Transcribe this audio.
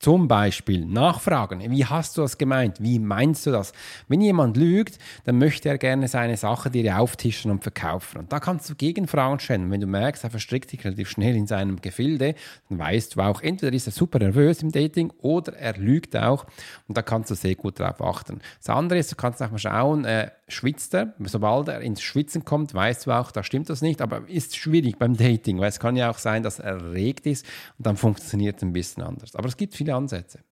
Zum Beispiel nachfragen. Wie hast du das gemeint? Wie meinst du das? Wenn jemand lügt, dann möchte er gerne seine Sache dir auftischen und verkaufen. Und da kannst du Gegenfragen stellen. Wenn du merkst, er verstrickt sich relativ schnell in seinem Gefilde, dann weißt du auch, entweder ist er super nervös im Dating oder er lügt auch. Und da kannst du sehr gut darauf achten. Das andere ist, du kannst auch mal schauen, schwitzt er. Sobald er ins Schwitzen kommt, weißt du auch, da stimmt das nicht. Aber ist schwierig beim Dating, weil es kann ja auch sein, dass er erregt ist und dann funktioniert es ein bisschen anders. Aber es gibt viele Ansätze.